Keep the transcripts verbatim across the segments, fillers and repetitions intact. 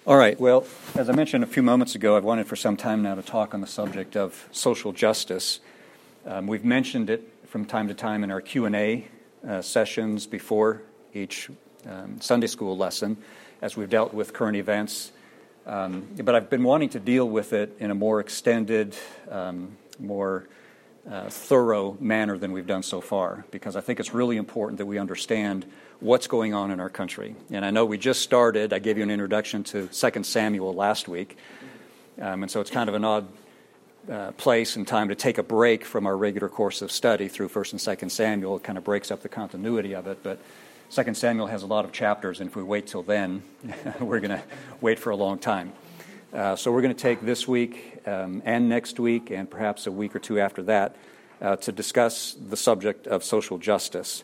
All right, well, as I mentioned a few moments ago, I've wanted for some time now to talk on the subject of social justice. Um, we've mentioned it from time to time in our Q and A uh, sessions before each um, Sunday school lesson as we've dealt with current events. Um, but I've been wanting to deal with it in a more extended, um, more uh, thorough manner than we've done so far, because I think it's really important that we understand what's going on in our country. And I know we just started, I gave you an introduction to Second Samuel last week, um, and so it's kind of an odd uh, place and time to take a break from our regular course of study through First and Second Samuel. It kind of breaks up the continuity of it, but Second Samuel has a lot of chapters, and if we wait till then, we're going to wait for a long time. Uh, so we're going to take this week um, and next week, and perhaps a week or two after that, uh, to discuss the subject of social justice.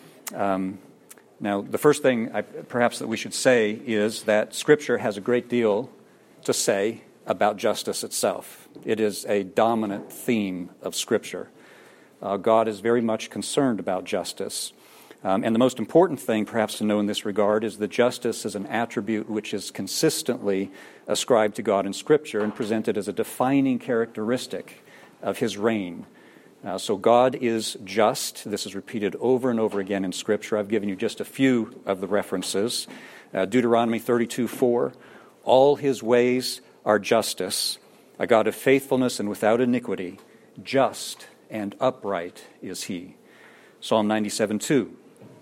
Um, Now, the first thing I, perhaps that we should say is that Scripture has a great deal to say about justice itself. It is a dominant theme of Scripture. Uh, God is very much concerned about justice. Um, and the most important thing, perhaps, to know in this regard is that justice is an attribute which is consistently ascribed to God in Scripture and presented as a defining characteristic of His reign. Uh, so God is just. This is repeated over and over again in Scripture. I've given you just a few of the references. Uh, Deuteronomy thirty-two four, all His ways are justice, a God of faithfulness and without iniquity, just and upright is He. Psalm ninety-seven two,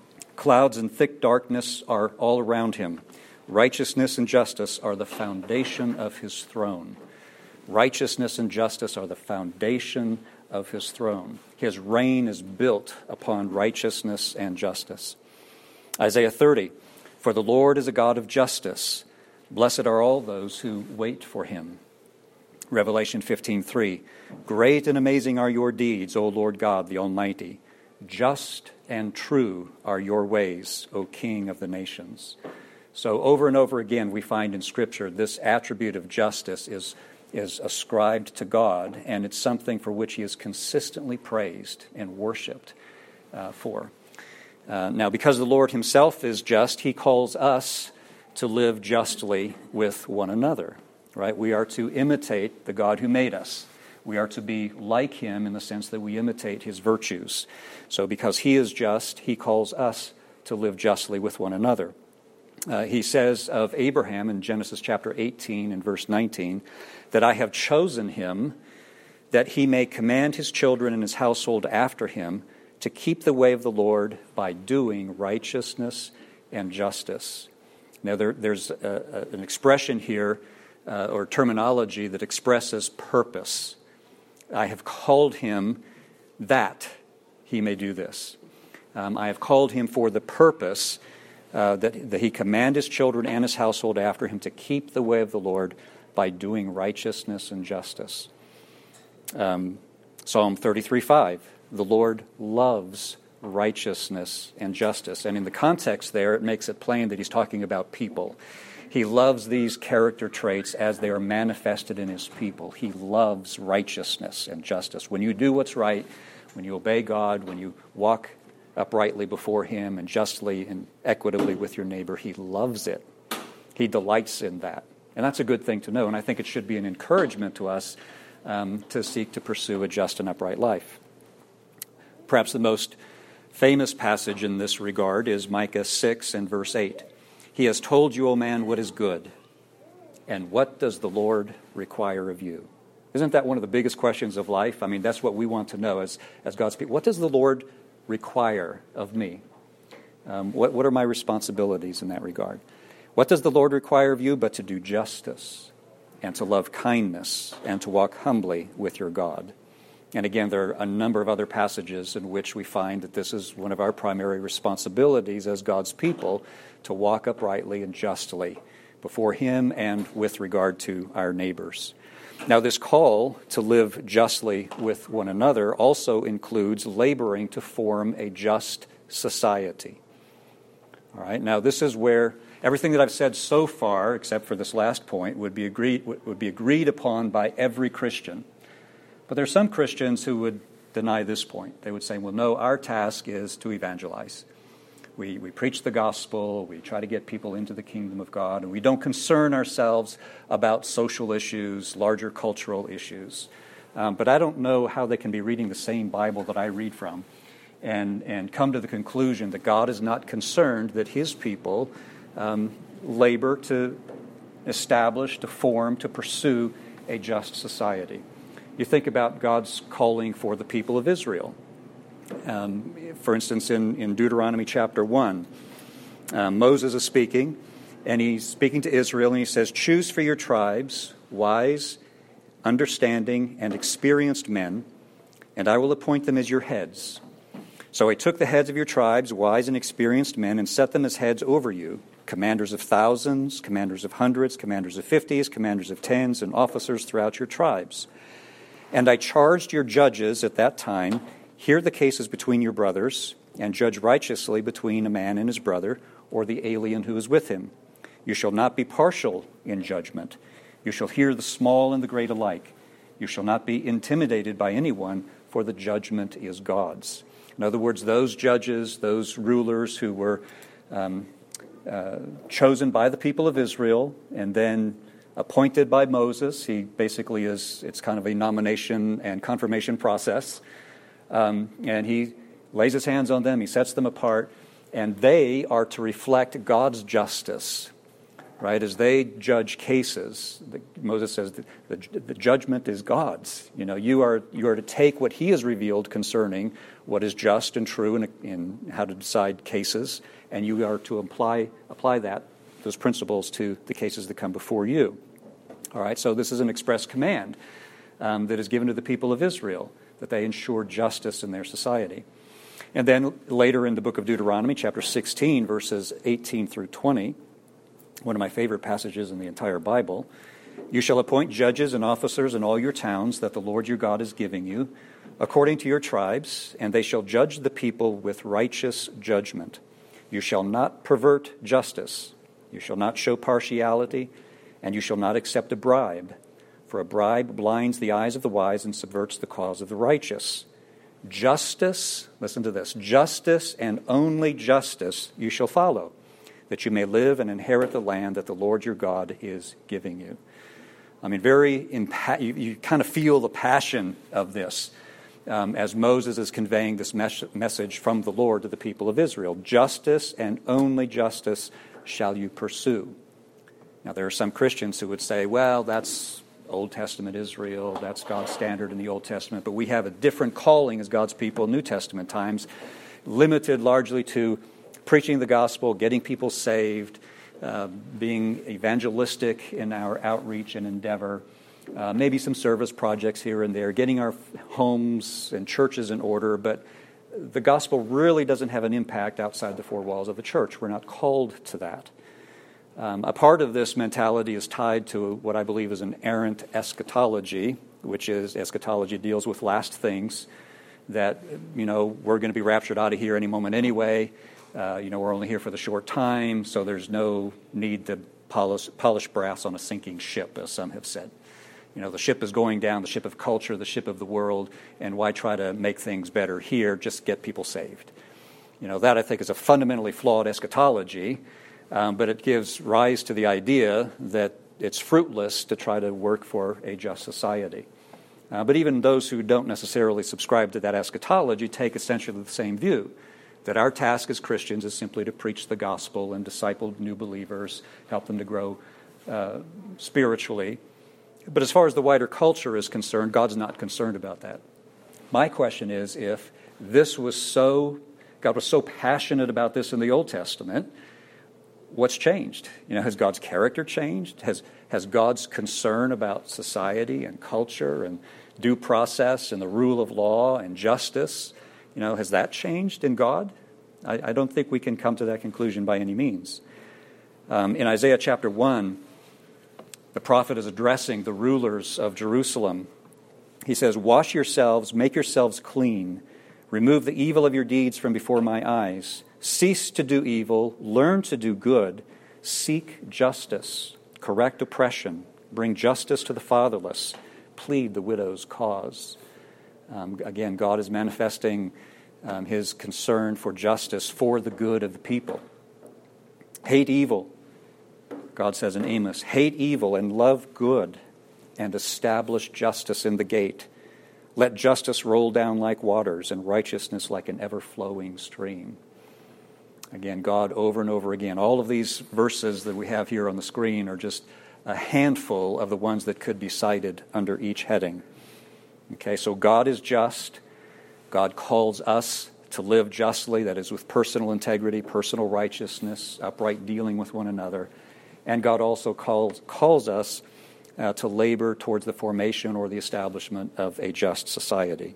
clouds and thick darkness are all around Him. Righteousness and justice are the foundation of His throne. Righteousness and justice are the foundation of His throne. His reign is built upon righteousness and justice. Isaiah thirty, for the Lord is a God of justice. Blessed are all those who wait for Him. Revelation fifteen three, great and amazing are your deeds, O Lord God, the Almighty. Just and true are your ways, O King of the nations. So over and over again we find in Scripture this attribute of justice is is ascribed to God, and it's something for which He is consistently praised and worshipped uh, for. Uh, now, because the Lord Himself is just, He calls us to live justly with one another, right? We are to imitate the God who made us. We are to be like Him in the sense that we imitate His virtues. So because He is just, He calls us to live justly with one another. Uh, he says of Abraham in Genesis chapter eighteen and verse nineteen, that I have chosen him that he may command his children and his household after him to keep the way of the Lord by doing righteousness and justice. Now there, there's a, a, an expression here uh, or terminology that expresses purpose. I have called him that he may do this. Um, I have called him for the purpose Uh, that, that he command his children and his household after him to keep the way of the Lord by doing righteousness and justice. Um, Psalm thirty-three five, the Lord loves righteousness and justice. And in the context there, it makes it plain that he's talking about people. He loves these character traits as they are manifested in His people. He loves righteousness and justice. When you do what's right, when you obey God, when you walk uprightly before Him and justly and equitably with your neighbor, He loves it. He delights in that. And that's a good thing to know, and I think it should be an encouragement to us um, to seek to pursue a just and upright life. Perhaps the most famous passage in this regard is Micah six and verse eight. He has told you, O man, what is good, and what does the Lord require of you? Isn't that one of the biggest questions of life? I mean, that's what we want to know as, as God's people. What does the Lord require of me? Um, what, what are my responsibilities in that regard? What does the Lord require of you but to do justice and to love kindness and to walk humbly with your God? And again, there are a number of other passages in which we find that this is one of our primary responsibilities as God's people, to walk uprightly and justly before Him and with regard to our neighbors. Now, this call to live justly with one another also includes laboring to form a just society. All right. Now, this is where everything that I've said so far, except for this last point, would be agreed would be agreed upon by every Christian. But there are some Christians who would deny this point. They would say, "Well, no, our task is to evangelize. We, we preach the gospel, we try to get people into the kingdom of God, and we don't concern ourselves about social issues, larger cultural issues. Um, but I don't know how they can be reading the same Bible that I read from and, and come to the conclusion that God is not concerned that his people um, labor to establish, to form, to pursue a just society. You think about God's calling for the people of Israel. Um, for instance, in, in Deuteronomy chapter one, uh, Moses is speaking, and he's speaking to Israel, and he says, "Choose for your tribes wise, understanding, and experienced men, and I will appoint them as your heads." So he took the heads of your tribes, wise and experienced men, and set them as heads over you, commanders of thousands, commanders of hundreds, commanders of fifties, commanders of tens, and officers throughout your tribes. And I charged your judges at that time, hear the cases between your brothers, and judge righteously between a man and his brother, or the alien who is with him. You shall not be partial in judgment. You shall hear the small and the great alike. You shall not be intimidated by anyone, for the judgment is God's. In other words, those judges, those rulers who were um, uh, chosen by the people of Israel and then appointed by Moses. He basically is, it's kind of a nomination and confirmation process. Um, and he lays his hands on them, he sets them apart, and they are to reflect God's justice, right? As they judge cases, the, Moses says the, the, the judgment is God's. You know, you are you are to take what he has revealed concerning what is just and true in, in how to decide cases, and you are to apply apply that those principles to the cases that come before you. All right, so this is an express command um, that is given to the people of Israel, that they ensure justice in their society. And then later in the book of Deuteronomy, chapter sixteen, verses eighteen through twenty, one of my favorite passages in the entire Bible, "You shall appoint judges and officers in all your towns that the Lord your God is giving you, according to your tribes, and they shall judge the people with righteous judgment. You shall not pervert justice. You shall not show partiality, and you shall not accept a bribe. For a bribe blinds the eyes of the wise and subverts the cause of the righteous. Justice," listen to this, "justice and only justice you shall follow, that you may live and inherit the land that the Lord your God is giving you." I mean, very impa- you, you kind of feel the passion of this um, as Moses is conveying this mes- message from the Lord to the people of Israel. Justice and only justice shall you pursue. Now, there are some Christians who would say, well, that's Old Testament Israel, that's God's standard in the Old Testament, but we have a different calling as God's people in New Testament times, limited largely to preaching the gospel, getting people saved, uh, being evangelistic in our outreach and endeavor, uh, maybe some service projects here and there, getting our homes and churches in order, but the gospel really doesn't have an impact outside the four walls of the church. We're not called to that. Um, a part of this mentality is tied to what I believe is an errant eschatology, which is eschatology deals with last things, that, you know, we're going to be raptured out of here any moment anyway. Uh, you know, we're only here for the short time, so there's no need to polish, polish brass on a sinking ship, as some have said. You know, the ship is going down, the ship of culture, the ship of the world, and why try to make things better here? Just get people saved. You know, that I think is a fundamentally flawed eschatology. Um, but it gives rise to the idea that it's fruitless to try to work for a just society. Uh, but even those who don't necessarily subscribe to that eschatology take essentially the same view, that our task as Christians is simply to preach the gospel and disciple new believers, help them to grow uh, spiritually. But as far as the wider culture is concerned, God's not concerned about that. My question is, if this was so, God was so passionate about this in the Old Testament, what's changed? You know, has God's character changed? Has has God's concern about society and culture and due process and the rule of law and justice, you know, has that changed in God? I, I don't think we can come to that conclusion by any means. Um, in Isaiah chapter one, the prophet is addressing the rulers of Jerusalem. He says, "Wash yourselves, make yourselves clean. Remove the evil of your deeds from before my eyes. Cease to do evil, learn to do good, seek justice, correct oppression, bring justice to the fatherless, plead the widow's cause." Um, again, God is manifesting um, his concern for justice for the good of the people. Hate evil, God says in Amos, hate evil and love good, and establish justice in the gate. Let justice roll down like waters and righteousness like an ever-flowing stream. Again, God over and over again. All of these verses that we have here on the screen are just a handful of the ones that could be cited under each heading. Okay, so God is just. God calls us to live justly, that is with personal integrity, personal righteousness, upright dealing with one another. And God also calls, calls us uh, to labor towards the formation or the establishment of a just society.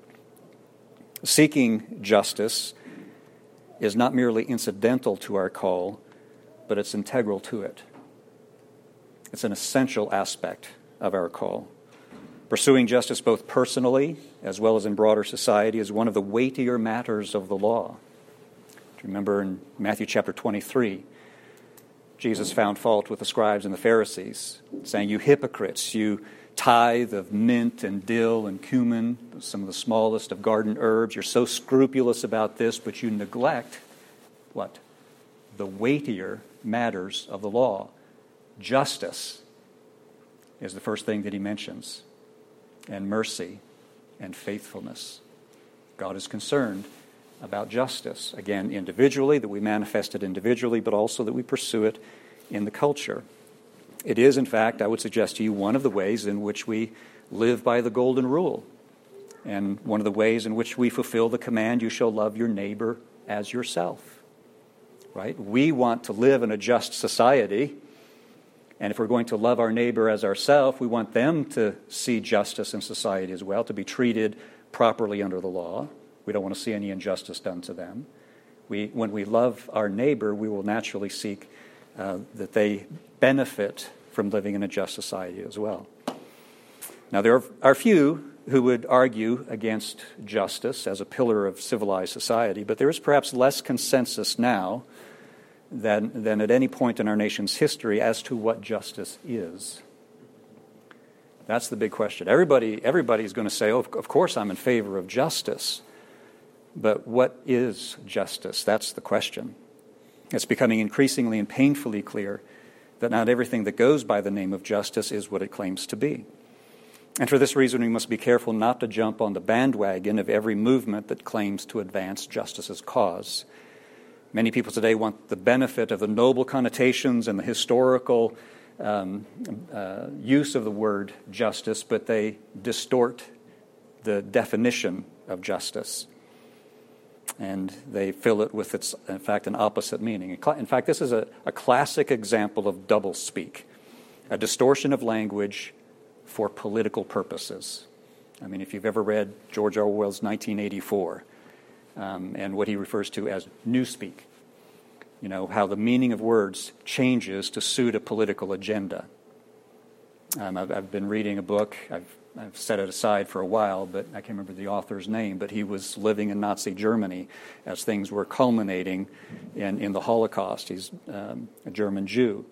Seeking justice is not merely incidental to our call, but it's integral to it. It's an essential aspect of our call. Pursuing justice both personally as well as in broader society is one of the weightier matters of the law. Remember in Matthew chapter twenty-three, Jesus found fault with the scribes and the Pharisees, saying, "You hypocrites, you tithe of mint and dill and cumin, some of the smallest of garden herbs. You're so scrupulous about this, but you neglect," what? "The weightier matters of the law." Justice is the first thing that he mentions, and mercy and faithfulness. God is concerned about justice. Again, individually, that we manifest it individually, but also that we pursue it in the culture. It is, in fact, I would suggest to you, one of the ways in which we live by the golden rule, and one of the ways in which we fulfill the command, "You shall love your neighbor as yourself." Right? We want to live in a just society, and if we're going to love our neighbor as ourselves, we want them to see justice in society as well, to be treated properly under the law. We don't want to see any injustice done to them. We, when we love our neighbor, we will naturally seek uh, that they benefit from living in a just society as well. Now, there are, are few who would argue against justice as a pillar of civilized society, but there is perhaps less consensus now than, than at any point in our nation's history as to what justice is. That's the big question. Everybody, everybody's going to say, "Oh, of course I'm in favor of justice." But what is justice? That's the question. It's becoming increasingly and painfully clear that not everything that goes by the name of justice is what it claims to be. And for this reason, we must be careful not to jump on the bandwagon of every movement that claims to advance justice's cause. Many people today want the benefit of the noble connotations and the historical um, uh, use of the word justice, but they distort the definition of justice. And they fill it with, its, in fact, an opposite meaning. In fact, this is a, a classic example of doublespeak, a distortion of language for political purposes. I mean, if you've ever read George Orwell's nineteen eighty-four um, and what he refers to as newspeak, you know, how the meaning of words changes to suit a political agenda. Um, I've, I've been reading a book. I've I've set it aside for a while, but I can't remember the author's name, but he was living in Nazi Germany as things were culminating in, in the Holocaust. He's um, a German Jew.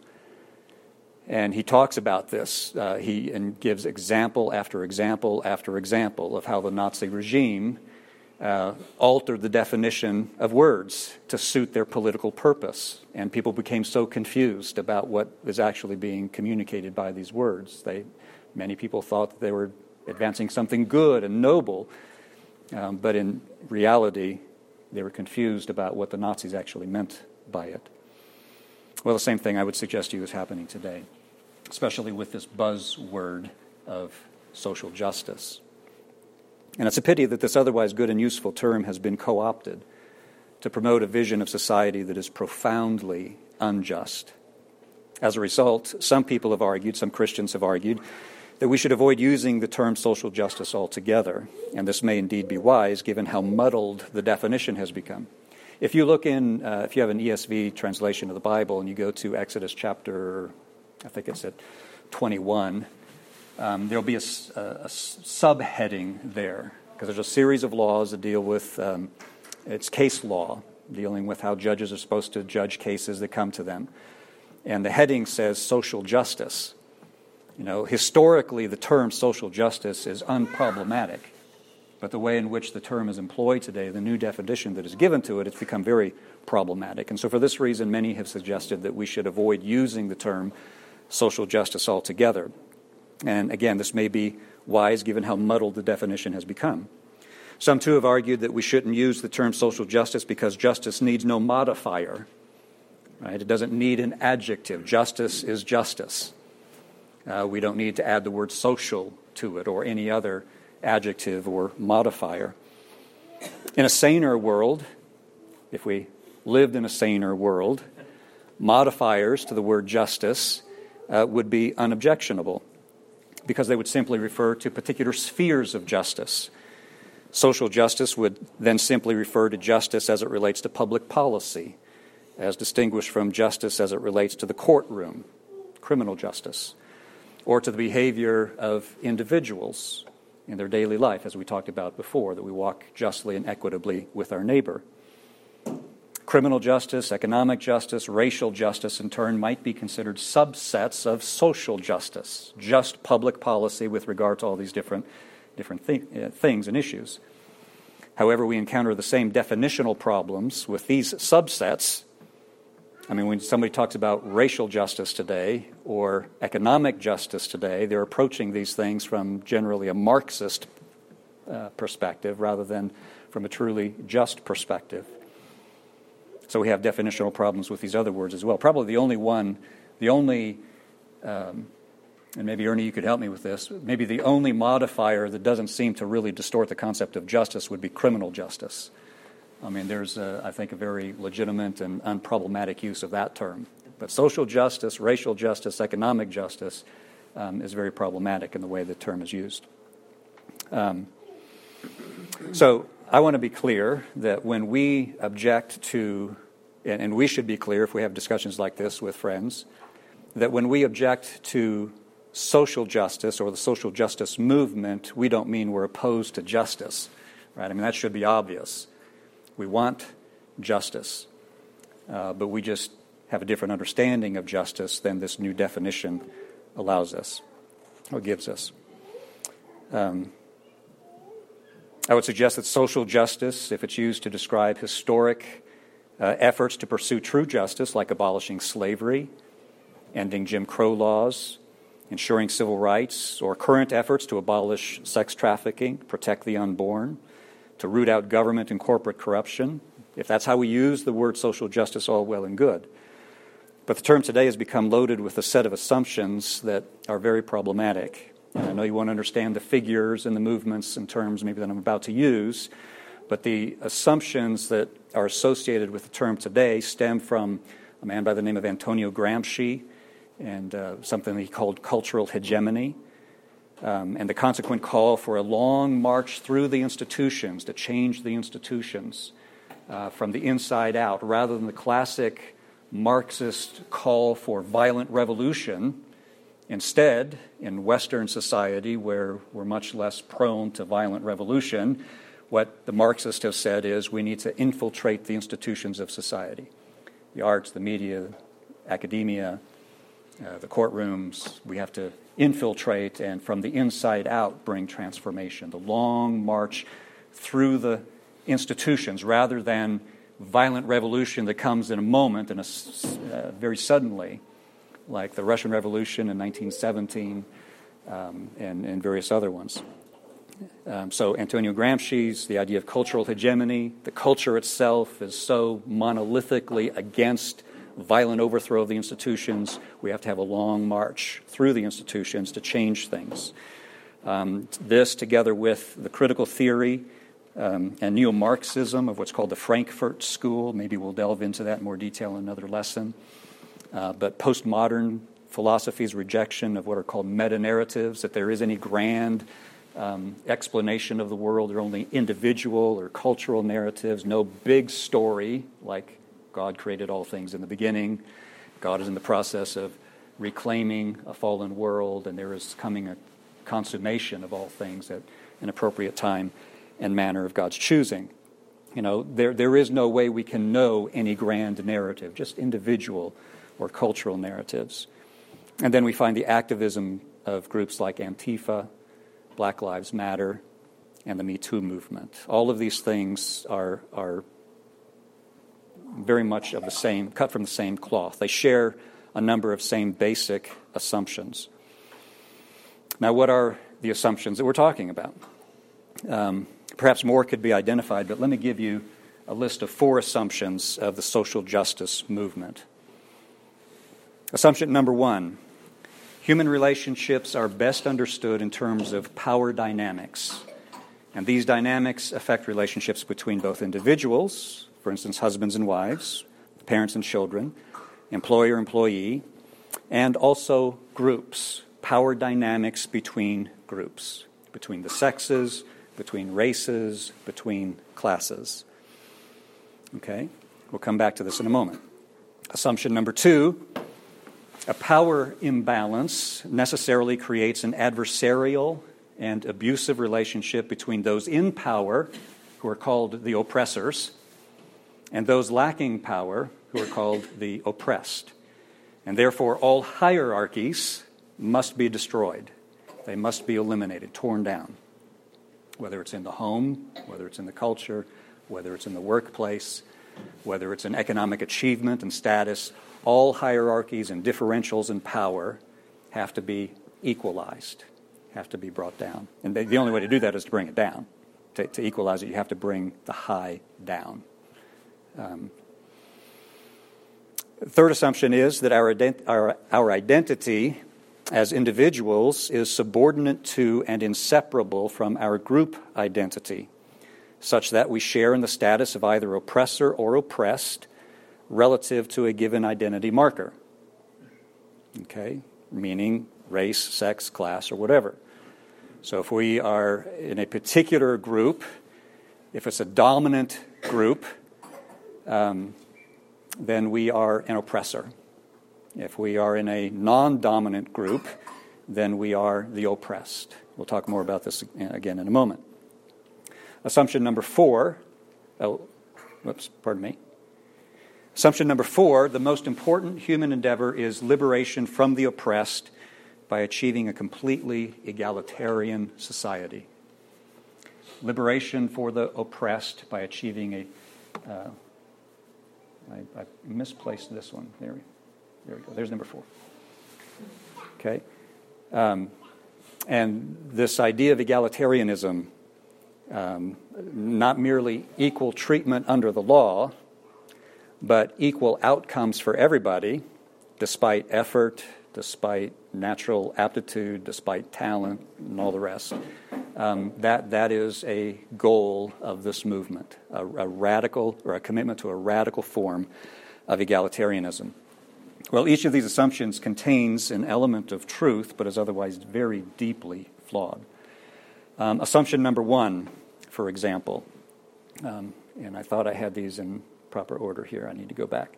And he talks about this. Uh, he and gives example after example after example of how the Nazi regime uh, altered the definition of words to suit their political purpose. And people became so confused about what was actually being communicated by these words. They Many people thought that they were advancing something good and noble, um, but in reality, they were confused about what the Nazis actually meant by it. Well, the same thing I would suggest to you is happening today, especially with this buzzword of social justice. And it's a pity that this otherwise good and useful term has been co-opted to promote a vision of society that is profoundly unjust. As a result, some people have argued, some Christians have argued, that we should avoid using the term social justice altogether. And this may indeed be wise, given how muddled the definition has become. If you look in, uh, if you have an E S V translation of the Bible and you go to Exodus chapter, I think it's at twenty-one, um, there'll be a, a, a subheading there, because there's a series of laws that deal with, um, it's case law, dealing with how judges are supposed to judge cases that come to them. And the heading says social justice. You know, historically, the term social justice is unproblematic. But the way in which the term is employed today, the new definition that is given to it, it's become very problematic. And so for this reason, many have suggested that we should avoid using the term social justice altogether. And again, this may be wise given how muddled the definition has become. Some, too, have argued that we shouldn't use the term social justice because justice needs no modifier. Right? It doesn't need an adjective. Justice is justice. Uh, we don't need to add the word social to it or any other adjective or modifier. In a saner world, if we lived in a saner world, modifiers to the word justice uh, would be unobjectionable because they would simply refer to particular spheres of justice. Social justice would then simply refer to justice as it relates to public policy, as distinguished from justice as it relates to the courtroom, criminal justice, or to the behavior of individuals in their daily life, as we talked about before, that we walk justly and equitably with our neighbor. Criminal justice, economic justice, racial justice, in turn, might be considered subsets of social justice, just public policy with regard to all these different, different thi- uh, things and issues. However, we encounter the same definitional problems with these subsets. I mean, when somebody talks about racial justice today or economic justice today, they're approaching these things from generally a Marxist uh, perspective rather than from a truly just perspective. So we have definitional problems with these other words as well. Probably the only one, the only, um, and maybe Ernie, you could help me with this, maybe the only modifier that doesn't seem to really distort the concept of justice would be criminal justice. I mean, there's, a, I think, a very legitimate and unproblematic use of that term. But social justice, racial justice, economic justice um, is very problematic in the way the term is used. Um, so I want to be clear that when we object to, and, and we should be clear if we have discussions like this with friends, that when we object to social justice or the social justice movement, we don't mean we're opposed to justice, right? I mean, that should be obvious. We want justice, uh, but we just have a different understanding of justice than this new definition allows us or gives us. Um, I would suggest that social justice, if it's used to describe historic uh, efforts to pursue true justice, like abolishing slavery, ending Jim Crow laws, ensuring civil rights, or current efforts to abolish sex trafficking, protect the unborn, to root out government and corporate corruption. If that's how we use the word social justice, all well and good. But the term today has become loaded with a set of assumptions that are very problematic. And I know you want to understand the figures and the movements and terms maybe that I'm about to use, but the assumptions that are associated with the term today stem from a man by the name of Antonio Gramsci and uh, something he called cultural hegemony. Um, and the consequent call for a long march through the institutions to change the institutions uh, from the inside out, rather than the classic Marxist call for violent revolution. Instead, in Western society, where we're much less prone to violent revolution, what the Marxists have said is we need to infiltrate the institutions of society. The arts, the media, academia, uh, the courtrooms, we have to infiltrate and from the inside out bring transformation. The long march through the institutions rather than violent revolution that comes in a moment and a, uh, very suddenly, like the Russian Revolution in nineteen seventeen um, and, and various other ones. Um, so Antonio Gramsci's, the idea of cultural hegemony, the culture itself is so monolithically against violent overthrow of the institutions, we have to have a long march through the institutions to change things. Um, this, together with the critical theory um, and neo-Marxism of what's called the Frankfurt School, maybe we'll delve into that in more detail in another lesson, uh, but postmodern philosophy's rejection of what are called meta-narratives, that there is any grand um, explanation of the world, there are only individual or cultural narratives, no big story like God created all things in the beginning. God is in the process of reclaiming a fallen world, and there is coming a consummation of all things at an appropriate time and manner of God's choosing. You know, there there is no way we can know any grand narrative, just individual or cultural narratives. And then we find the activism of groups like Antifa, Black Lives Matter, and the Me Too movement. All of these things are, are very much of the same, cut from the same cloth. They share a number of same basic assumptions. Now, what are the assumptions that we're talking about? Um, perhaps more could be identified, but let me give you a list of four assumptions of the social justice movement. Assumption number one, human relationships are best understood in terms of power dynamics. And these dynamics affect relationships between both individuals, for instance, husbands and wives, parents and children, employer-employee, and also groups, power dynamics between groups, between the sexes, between races, between classes. Okay, we'll come back to this in a moment. Assumption number two, a power imbalance necessarily creates an adversarial and abusive relationship between those in power, who are called the oppressors, and those lacking power, who are called the oppressed. And therefore, all hierarchies must be destroyed. They must be eliminated, torn down, whether it's in the home, whether it's in the culture, whether it's in the workplace, whether it's in economic achievement and status. All hierarchies and differentials in power have to be equalized, have to be brought down. And the only way to do that is to bring it down. To, to equalize it, you have to bring the high down. Um, third assumption is that our, ident- our, our identity as individuals is subordinate to and inseparable from our group identity, such that we share in the status of either oppressor or oppressed relative to a given identity marker. Okay? Meaning race, sex, class, or whatever. So if we are in a particular group, if it's a dominant group, um, then we are an oppressor. If we are in a non-dominant group, then we are the oppressed. We'll talk more about this again in a moment. Assumption number four, oh, whoops, pardon me. Assumption number four, the most important human endeavor is liberation from the oppressed by achieving a completely egalitarian society. Liberation for the oppressed by achieving a, uh, I, I misplaced this one. There we, there we go. There's number four. Okay. Um, and this idea of egalitarianism, um, not merely equal treatment under the law, but equal outcomes for everybody, despite effort, despite natural aptitude, despite talent, and all the rest. Um, that that is a goal of this movement, a, a radical, or a commitment to a radical form of egalitarianism. Well, each of these assumptions contains an element of truth, but is otherwise very deeply flawed. Um, assumption number one, for example, um, and I thought I had these in proper order here. I need to go back.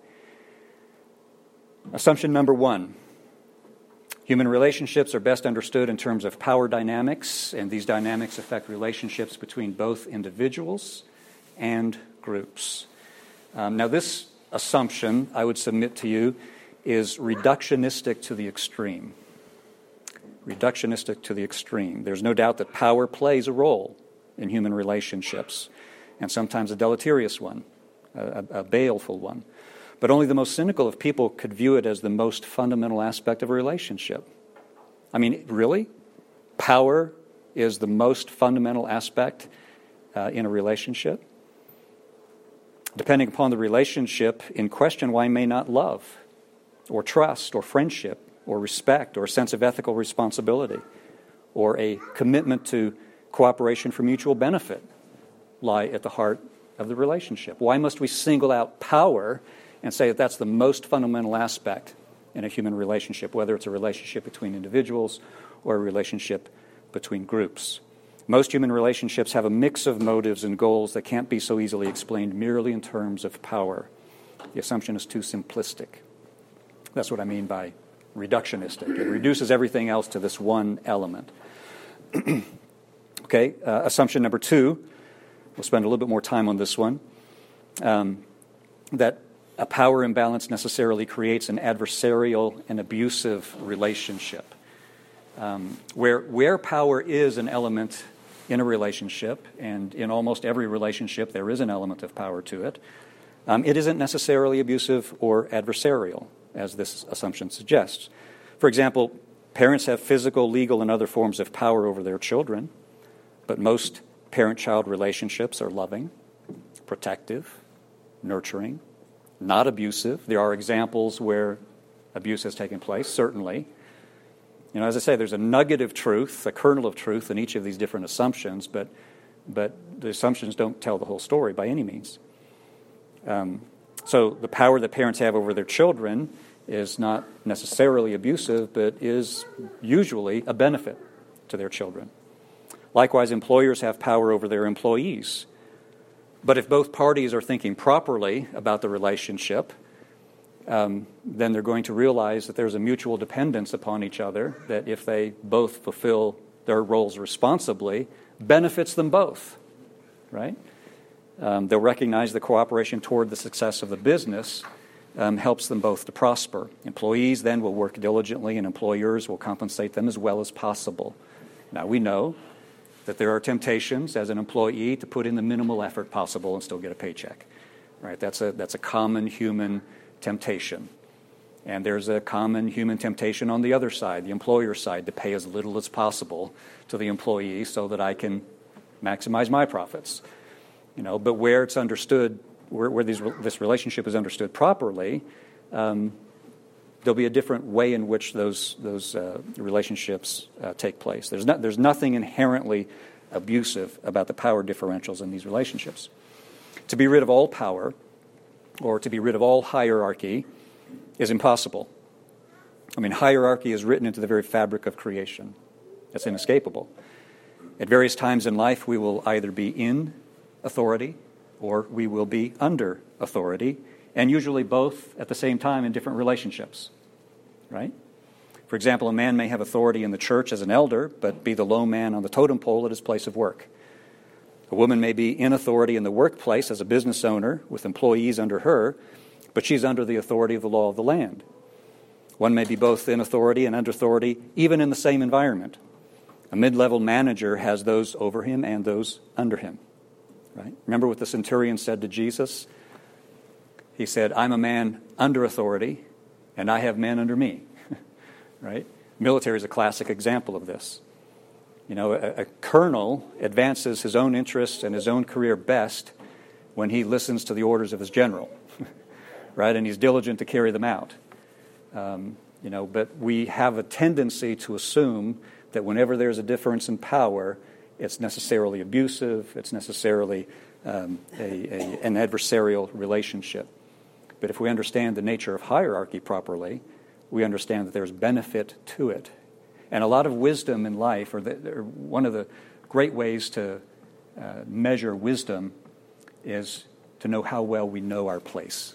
Assumption number one, human relationships are best understood in terms of power dynamics, and these dynamics affect relationships between both individuals and groups. Um, now, this assumption, I would submit to you, is reductionistic to the extreme. Reductionistic to the extreme. There's no doubt that power plays a role in human relationships, and sometimes a deleterious one. A, a baleful one. But only the most cynical of people could view it as the most fundamental aspect of a relationship. I mean, really? Power is the most fundamental aspect uh, in a relationship? Depending upon the relationship in question, one may not love, or trust, or friendship, or respect, or a sense of ethical responsibility, or a commitment to cooperation for mutual benefit lie at the heart of the relationship. Why must we single out power and say that that's the most fundamental aspect in a human relationship, whether it's a relationship between individuals or a relationship between groups? Most human relationships have a mix of motives and goals that can't be so easily explained merely in terms of power. The assumption is too simplistic. That's what I mean by reductionistic. It reduces everything else to this one element. Okay, uh, assumption number two, we'll spend a little bit more time on this one, um, that a power imbalance necessarily creates an adversarial and abusive relationship. Um, where, where power is an element in a relationship, and in almost every relationship there is an element of power to it, um, it isn't necessarily abusive or adversarial, as this assumption suggests. For example, parents have physical, legal, and other forms of power over their children, but most parent-child relationships are loving, protective, nurturing, not abusive. There are examples where abuse has taken place, certainly. You know, as I say, there's a nugget of truth, a kernel of truth in each of these different assumptions, but but the assumptions don't tell the whole story by any means. Um, so the power that parents have over their children is not necessarily abusive, but is usually a benefit to their children. Likewise, employers have power over their employees. But if both parties are thinking properly about the relationship, um, then they're going to realize that there's a mutual dependence upon each other, that if they both fulfill their roles responsibly, benefits them both, right? Um, they'll recognize the cooperation toward the success of the business um, helps them both to prosper. Employees then will work diligently, and employers will compensate them as well as possible. Now, we know that there are temptations as an employee to put in the minimal effort possible and still get a paycheck, right? That's a that's a common human temptation. And there's a common human temptation on the other side, the employer side, to pay as little as possible to the employee so that I can maximize my profits. You know, but where it's understood, where, where these, this relationship is understood properly, um, there'll be a different way in which those those uh, relationships uh, take place. There's not there's nothing inherently abusive about the power differentials in these relationships. To be rid of all power, or to be rid of all hierarchy, is impossible. I mean, hierarchy is written into the very fabric of creation. It's inescapable. At various times in life, we will either be in authority or we will be under authority, and usually both at the same time in different relationships, right? For example, a man may have authority in the church as an elder, but be the low man on the totem pole at his place of work. A woman may be in authority in the workplace as a business owner with employees under her, but she's under the authority of the law of the land. One may be both in authority and under authority, even in the same environment. A mid-level manager has those over him and those under him, right? Remember what the centurion said to Jesus? He said, I'm a man under authority, and I have men under me, right? Military is a classic example of this. You know, a, a colonel advances his own interests and his own career best when he listens to the orders of his general, right? And he's diligent to carry them out. Um, you know, but we have a tendency to assume that whenever there's a difference in power, it's necessarily abusive, it's necessarily um, a, a, an adversarial relationship. But if we understand the nature of hierarchy properly, we understand that there's benefit to it. And a lot of wisdom in life, or, the, or one of the great ways to uh, measure wisdom is to know how well we know our place.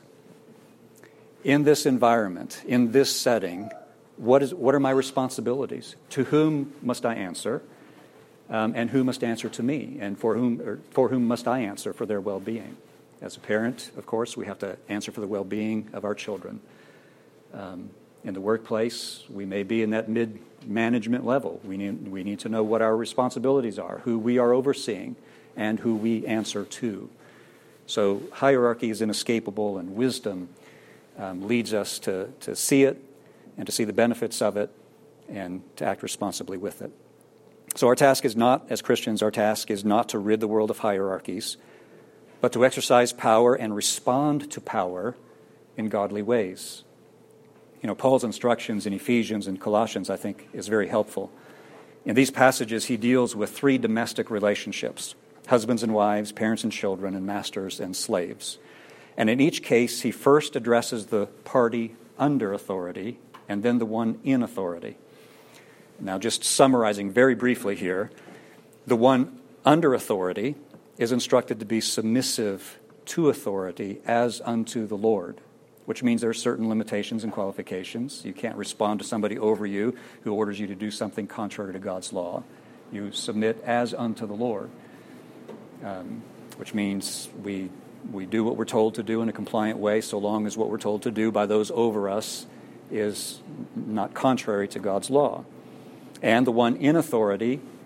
In this environment, in this setting, what is what are my responsibilities? To whom must I answer? Um, and who must answer to me? And for whom or for whom must I answer for their well-being? As a parent, of course, we have to answer for the well-being of our children. Um, in the workplace, we may be in that mid-management level. We need, we need to know what our responsibilities are, who we are overseeing, and who we answer to. So hierarchy is inescapable, and wisdom um, leads us to, to see it and to see the benefits of it and to act responsibly with it. So our task is not, as Christians, our task is not to rid the world of hierarchies, but to exercise power and respond to power in godly ways. You know, Paul's instructions in Ephesians and Colossians, I think, is very helpful. In these passages, he deals with three domestic relationships: husbands and wives, parents and children, and masters and slaves. And in each case, he first addresses the party under authority and then the one in authority. Now, just summarizing very briefly here, the one under authority is instructed to be submissive to authority as unto the Lord, which means there are certain limitations and qualifications. You can't respond to somebody over you who orders you to do something contrary to God's law. You submit as unto the Lord, um, which means we we do what we're told to do in a compliant way, so long as what we're told to do by those over us is not contrary to God's law. And the one in authority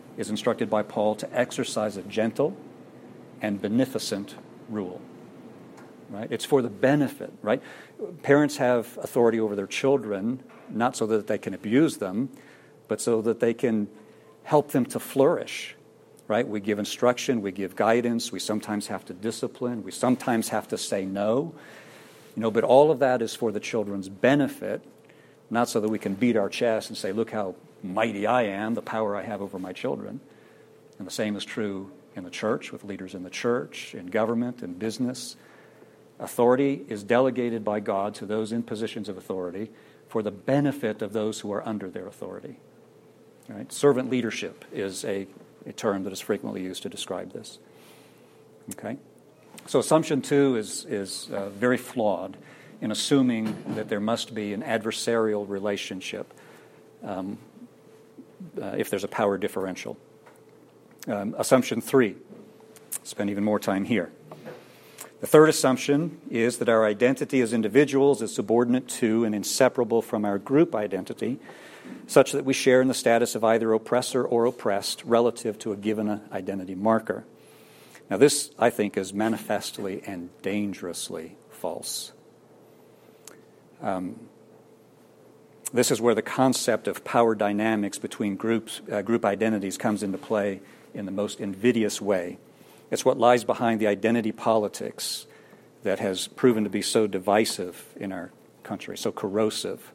is instructed by Paul to exercise a gentle and beneficent rule. Right? It's for the benefit, right? Parents have authority over their children, not so that they can abuse them, but so that they can help them to flourish, right? We give instruction, we give guidance, we sometimes have to discipline, we sometimes have to say no, you know, but all of that is for the children's benefit, not so that we can beat our chest and say, look how mighty I am, the power I have over my children. And the same is true in the church, with leaders in the church, in government, in business. Authority is delegated by God to those in positions of authority for the benefit of those who are under their authority. Right? Servant leadership is a, a term that is frequently used to describe this. Okay, so assumption two is is uh, very flawed in assuming that there must be an adversarial relationship um, uh, if there's a power differential. Um, assumption three. Spend even more time here. The third assumption is that our identity as individuals is subordinate to and inseparable from our group identity, such that we share in the status of either oppressor or oppressed relative to a given identity marker. Now this, I think, is manifestly and dangerously false. Um, this is where the concept of power dynamics between groups, uh, group identities comes into play in the most invidious way. It's what lies behind the identity politics that has proven to be so divisive in our country, so corrosive.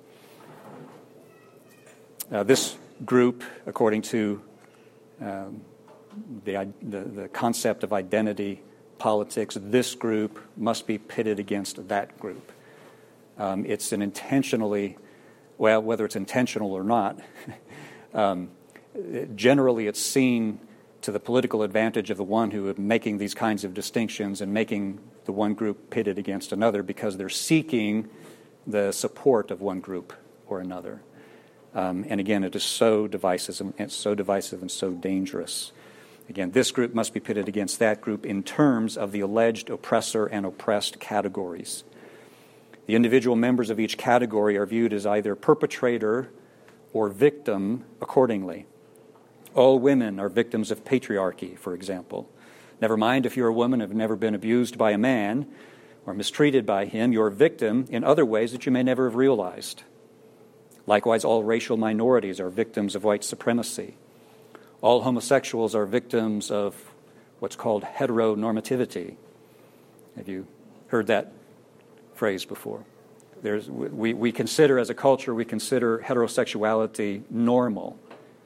Uh, this group, according to um, the, the, the concept of identity politics, this group must be pitted against that group. Um, it's an intentionally, well, whether it's intentional or not, um, generally it's seen to the political advantage of the one who is making these kinds of distinctions and making the one group pitted against another because they're seeking the support of one group or another. Um, and again, it is so divisive and it's so divisive and so dangerous. Again, this group must be pitted against that group in terms of the alleged oppressor and oppressed categories. The individual members of each category are viewed as either perpetrator or victim accordingly. All women are victims of patriarchy, for example. Never mind if you're a woman and have never been abused by a man or mistreated by him, you're a victim in other ways that you may never have realized. Likewise, all racial minorities are victims of white supremacy. All homosexuals are victims of what's called heteronormativity. Have you heard that phrase before? There's, we, we consider, as a culture, we consider heterosexuality normal.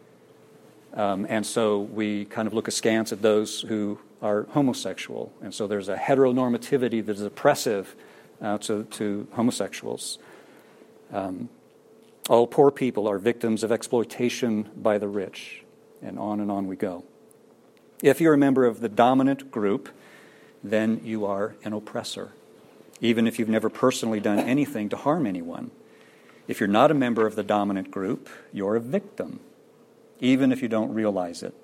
Um, and so we kind of look askance at those who are homosexual. And so there's a heteronormativity that is oppressive uh, to, to homosexuals. Um, all poor people are victims of exploitation by the rich. And on and on we go. If you're a member of the dominant group, then you are an oppressor, even if you've never personally done anything to harm anyone. If you're not a member of the dominant group, you're a victim, even if you don't realize it.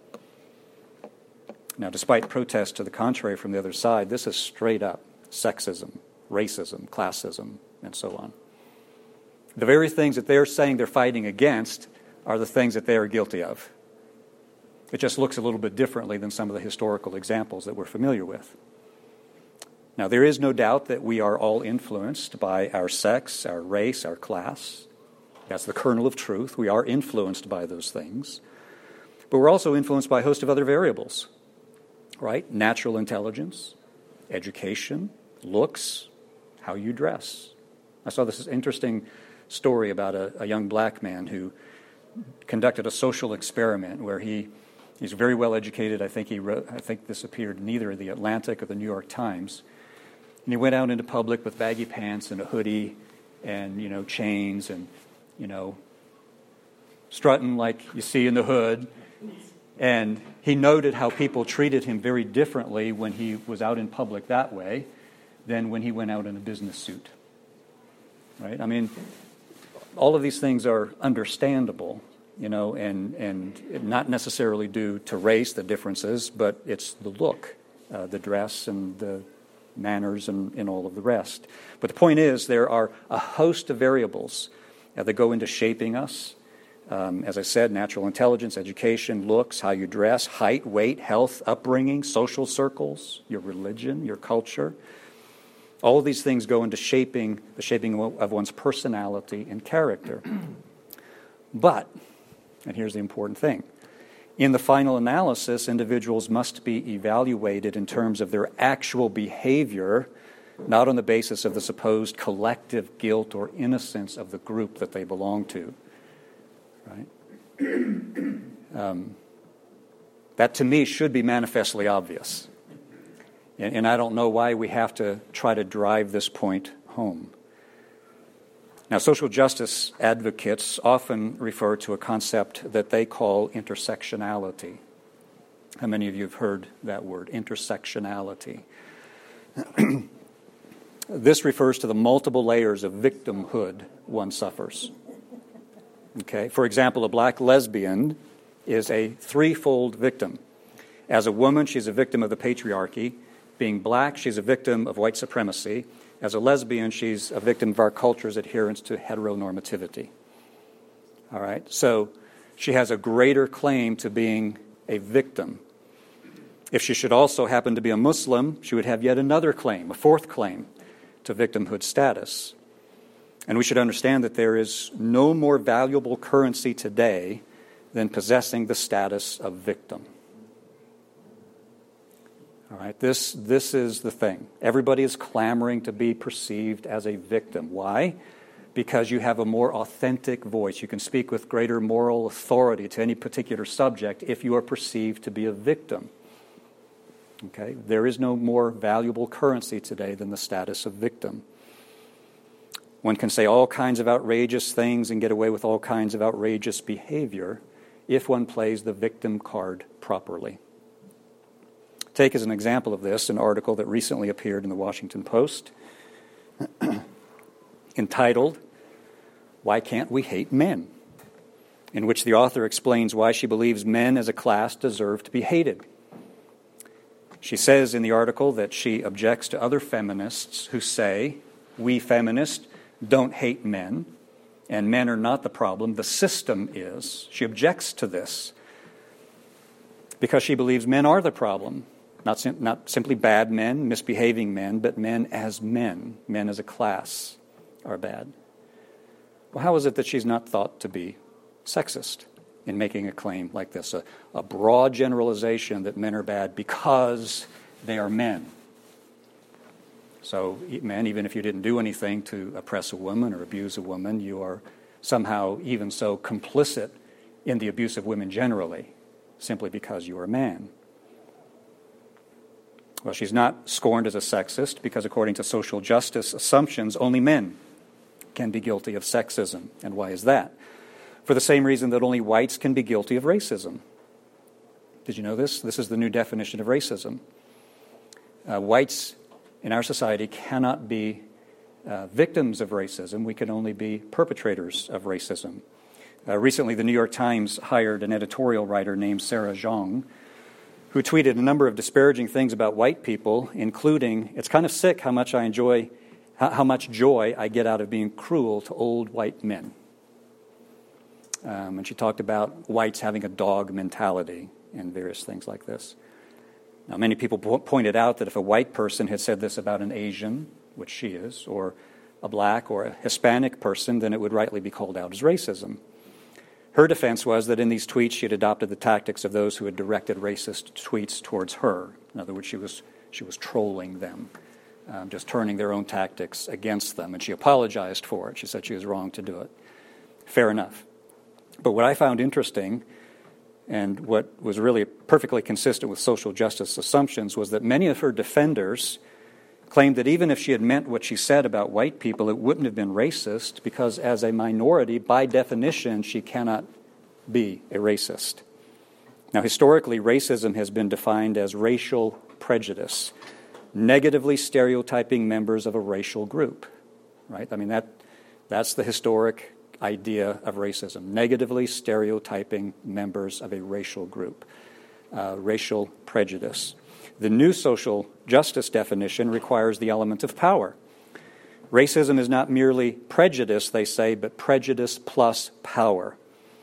Now, despite protests to the contrary from the other side, this is straight up sexism, racism, classism, and so on. The very things that they're saying they're fighting against are the things that they are guilty of. It just looks a little bit differently than some of the historical examples that we're familiar with. Now, there is no doubt that we are all influenced by our sex, our race, our class. That's the kernel of truth. We are influenced by those things. But we're also influenced by a host of other variables, right? Natural intelligence, education, looks, how you dress. I saw this interesting story about a, a young black man who conducted a social experiment where he he's very well educated. I think he wrote, I think this appeared in either the Atlantic or the New York Times. And he went out into public with baggy pants and a hoodie and, you know, chains and, you know, strutting like you see in the hood. And he noted how people treated him very differently when he was out in public that way than when he went out in a business suit. Right? I mean, all of these things are understandable, you know, and, and not necessarily due to race, the differences, but it's the look, uh, the dress and the manners and, and all of the rest. But the point is there are a host of variables uh, that go into shaping us, Um, as I said, natural intelligence, education, looks, how you dress, height, weight, health, upbringing, social circles, your religion, your culture. All of these things go into shaping the shaping of one's personality and character. But, and here's the important thing, in the final analysis, individuals must be evaluated in terms of their actual behavior, not on the basis of the supposed collective guilt or innocence of the group that they belong to. Right? Um, that to me should be manifestly obvious. And, and I don't know why we have to try to drive this point home. Now, social justice advocates often refer to a concept that they call intersectionality. How many of you have heard that word, intersectionality? This refers to the multiple layers of victimhood one suffers. Okay, for example, a black lesbian is a threefold victim. As a woman, she's a victim of the patriarchy. Being black, she's a victim of white supremacy. As a lesbian, she's a victim of our culture's adherence to heteronormativity. All right, so she has a greater claim to being a victim. If she should also happen to be a Muslim, she would have yet another claim, a fourth claim to victimhood status. And we should understand that there is no more valuable currency today than possessing the status of victim. All right, this, this is the thing. Everybody is clamoring to be perceived as a victim. Why? Because you have a more authentic voice. You can speak with greater moral authority to any particular subject if you are perceived to be a victim. Okay, there is no more valuable currency today than the status of victim. One can say all kinds of outrageous things and get away with all kinds of outrageous behavior if one plays the victim card properly. Take as an example of this an article that recently appeared in the Washington Post entitled, "Why Can't We Hate Men?" in which the author explains why she believes men as a class deserve to be hated. She says in the article that she objects to other feminists who say, we feminists don't hate men, and men are not the problem, the system is. She objects to this because she believes men are the problem, not, sim- not simply bad men, misbehaving men, but men as men, men as a class are bad. Well, how is it that she's not thought to be sexist in making a claim like this, a, a broad generalization that men are bad because they are men? So, men, even if you didn't do anything to oppress a woman or abuse a woman, you are somehow even so complicit in the abuse of women generally, simply because you are a man. Well, she's not scorned as a sexist because according to social justice assumptions, only men can be guilty of sexism. And why is that? For the same reason that only whites can be guilty of racism. Did you know this? This is the new definition of racism. Uh, whites in our society cannot be uh, victims of racism. We can only be perpetrators of racism. Uh, recently, the New York Times hired an editorial writer named Sarah Zhang, who tweeted a number of disparaging things about white people, including, "It's kind of sick how much I enjoy, how, how much joy I get out of being cruel to old white men." Um, and she talked about whites having a dog mentality and various things like this. Now, many people po- pointed out that if a white person had said this about an Asian, which she is, or a black or a Hispanic person, then it would rightly be called out as racism. Her defense was that in these tweets she had adopted the tactics of those who had directed racist tweets towards her. In other words, she was she was trolling them, um, just turning their own tactics against them, and she apologized for it. She said she was wrong to do it. Fair enough. But what I found interesting, and what was really perfectly consistent with social justice assumptions, was that many of her defenders claimed that even if she had meant what she said about white people, it wouldn't have been racist because as a minority, by definition, she cannot be a racist. Now, historically, racism has been defined as racial prejudice, negatively stereotyping members of a racial group, right? I mean, that that's the historic idea of racism, negatively stereotyping members of a racial group, uh, racial prejudice. The new social justice definition requires the element of power. Racism is not merely prejudice, they say, but prejudice plus power.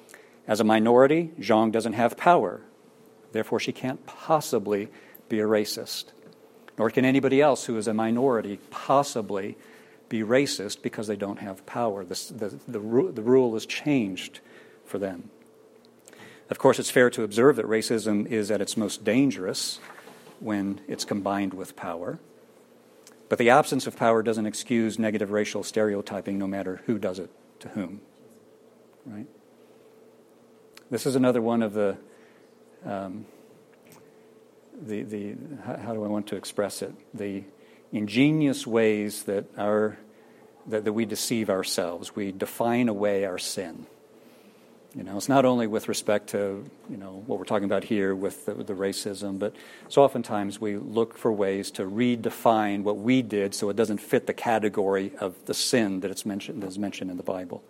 As a minority, Zhang doesn't have power. Therefore, she can't possibly be a racist. Nor can anybody else who is a minority possibly be racist because they don't have power. The, the, the, the rule is changed for them. Of course, it's fair to observe that racism is at its most dangerous when it's combined with power. But the absence of power doesn't excuse negative racial stereotyping, no matter who does it to whom. Right? This is another one of the, um, the, the how do I want to express it? The ingenious ways that our that, that we deceive ourselves. We define away our sin. You know, it's not only with respect to, you know, what we're talking about here with the, the racism, but so oftentimes we look for ways to redefine what we did so it doesn't fit the category of the sin that it's mentioned that is mentioned in the Bible.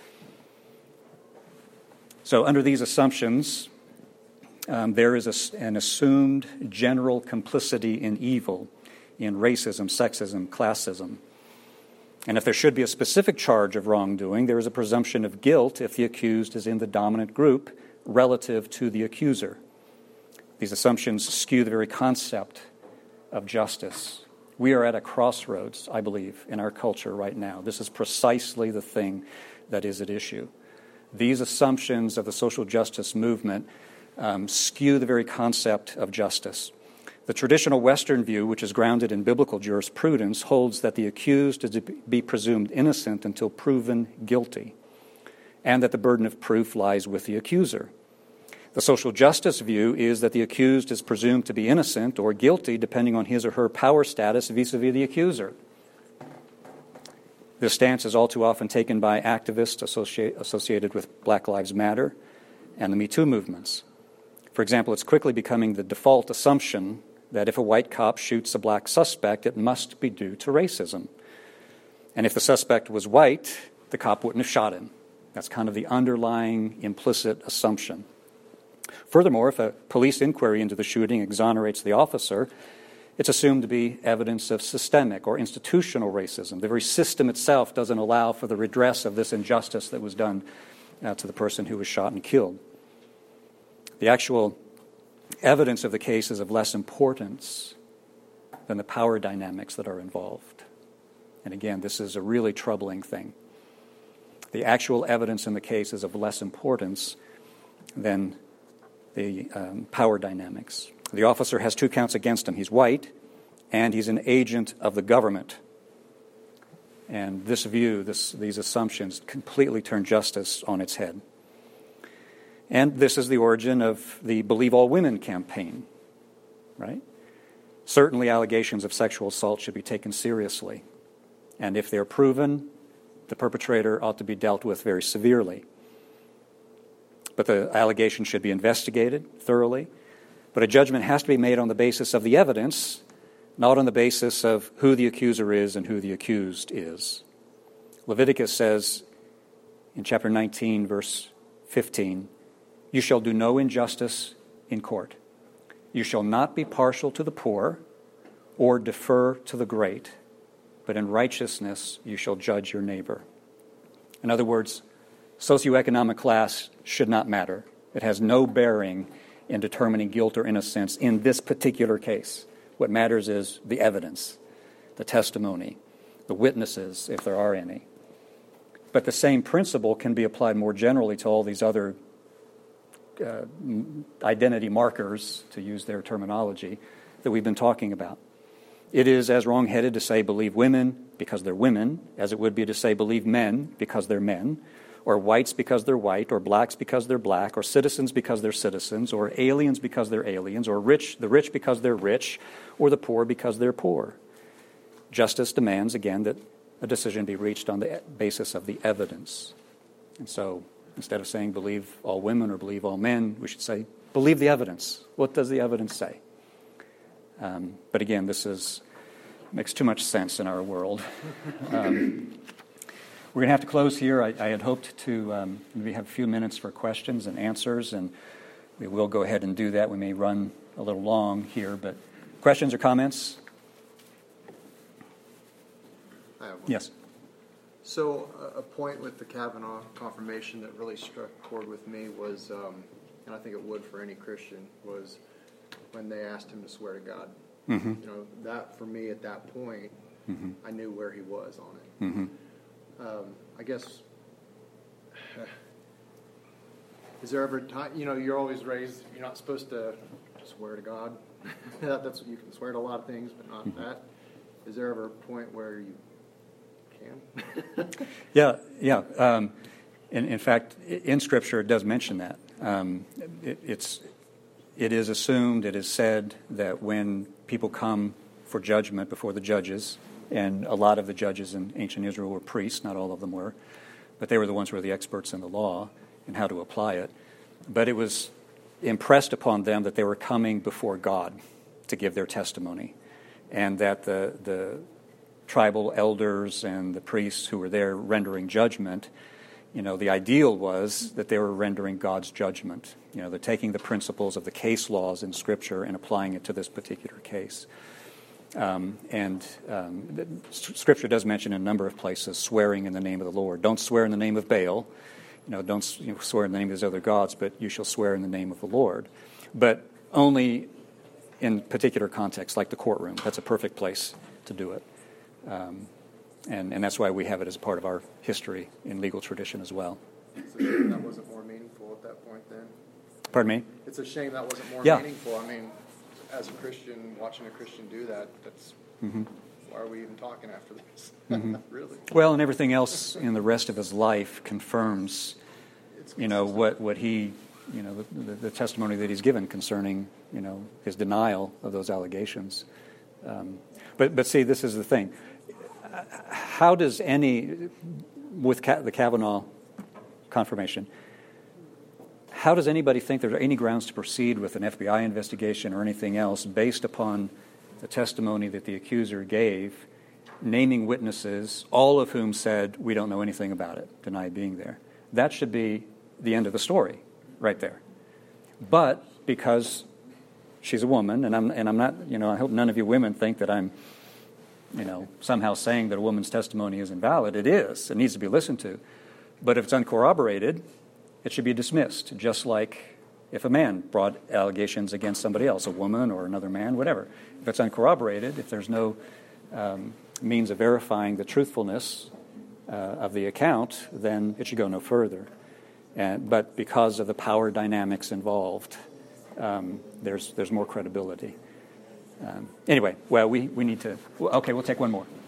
So under these assumptions, um, there is a, an assumed general complicity in evil, in racism, sexism, classism. And if there should be a specific charge of wrongdoing, there is a presumption of guilt if the accused is in the dominant group relative to the accuser. These assumptions skew the very concept of justice. We are at a crossroads, I believe, in our culture right now. This is precisely the thing that is at issue. These assumptions of the social justice movement um, skew the very concept of justice. The traditional Western view, which is grounded in biblical jurisprudence, holds that the accused is to be presumed innocent until proven guilty, and that the burden of proof lies with the accuser. The social justice view is that the accused is presumed to be innocent or guilty depending on his or her power status vis-a-vis the accuser. This stance is all too often taken by activists associate, associated with Black Lives Matter and the Me Too movements. For example, it's quickly becoming the default assumption that if a white cop shoots a black suspect, it must be due to racism. And if the suspect was white, the cop wouldn't have shot him. That's kind of the underlying implicit assumption. Furthermore, if a police inquiry into the shooting exonerates the officer, it's assumed to be evidence of systemic or institutional racism. The very system itself doesn't allow for the redress of this injustice that was done uh, to the person who was shot and killed. The actual evidence of the case is of less importance than the power dynamics that are involved. And again, this is a really troubling thing. The actual evidence in the case is of less importance than the um, power dynamics. The officer has two counts against him. He's white, and he's an agent of the government. And this view, this, these assumptions, completely turn justice on its head. And this is the origin of the Believe All Women campaign, right? Certainly allegations of sexual assault should be taken seriously. And if they're proven, the perpetrator ought to be dealt with very severely. But the allegation should be investigated thoroughly. But a judgment has to be made on the basis of the evidence, not on the basis of who the accuser is and who the accused is. Leviticus says in chapter nineteen, verse fifteen, "You shall do no injustice in court. You shall not be partial to the poor or defer to the great, but in righteousness you shall judge your neighbor." In other words, socioeconomic class should not matter. It has no bearing in determining guilt or innocence in this particular case. What matters is the evidence, the testimony, the witnesses, if there are any. But the same principle can be applied more generally to all these other uh, identity markers, to use their terminology, that we've been talking about. It is as wrong-headed to say believe women because they're women as it would be to say believe men because they're men, or whites because they're white, or blacks because they're black, or citizens because they're citizens, or aliens because they're aliens, or rich the rich because they're rich, or the poor because they're poor. Justice demands, again, that a decision be reached on the basis of the evidence. And so instead of saying believe all women or believe all men, we should say believe the evidence. What does the evidence say? Um, but again, this is makes too much sense in our world. Um, We're going to have to close here. I, I had hoped to um, maybe have a few minutes for questions and answers, and we will go ahead and do that. We may run a little long here, but questions or comments? I have one. Yes. So a, a point with the Kavanaugh confirmation that really struck a chord with me was, um, and I think it would for any Christian, was when they asked him to swear to God. Mm-hmm. You know, that for me at that point, mm-hmm. I knew where he was on it. Mm-hmm. Um, I guess, is there ever time, you know, you're always raised, you're not supposed to swear to God. That's you can swear to a lot of things, but not mm-hmm. that. Is there ever a point where you can? yeah, yeah. Um, in, in fact, in Scripture, it does mention that. Um, it, it's it is assumed, it is said that when people come for judgment before the judges, and a lot of the judges in ancient Israel were priests, not all of them were, but they were the ones who were the experts in the law and how to apply it. But it was impressed upon them that they were coming before God to give their testimony, and that the the tribal elders and the priests who were there rendering judgment, you know, the ideal was that they were rendering God's judgment. You know, they're taking the principles of the case laws in Scripture and applying it to this particular case. Um, and um, the, Scripture does mention in a number of places swearing in the name of the Lord. Don't swear in the name of Baal. You know, don't you know, swear in the name of these other gods, but you shall swear in the name of the Lord. But only in particular contexts, like the courtroom. That's a perfect place to do it. Um, and, and that's why we have it as a part of our history in legal tradition as well. It's a shame that wasn't more meaningful at that point then. Pardon me? It's a shame that wasn't more yeah. meaningful. I mean, as a Christian, watching a Christian do that, that's mm-hmm. why are we even talking after this? Mm-hmm. Really? Well, and everything else in the rest of his life confirms, you know, what, what he, you know, the, the, the testimony that he's given concerning, you know, his denial of those allegations. Um, but, but see, this is the thing. How does any, with Ka- the Kavanaugh confirmation, how does anybody think there are any grounds to proceed with an F B I investigation or anything else based upon the testimony that the accuser gave, naming witnesses, all of whom said, we don't know anything about it, denied being there? That should be the end of the story right there. But because she's a woman, and I'm and I'm not, you know, I hope none of you women think that I'm, you know, somehow saying that a woman's testimony is invalid. It is. It needs to be listened to. But if it's uncorroborated, it should be dismissed, just like if a man brought allegations against somebody else, a woman or another man, whatever. If it's uncorroborated, if there's no um, means of verifying the truthfulness uh, of the account, then it should go no further. And, but because of the power dynamics involved, um, there's there's more credibility. Um, anyway, well, we, we need to... Okay, we'll take one more.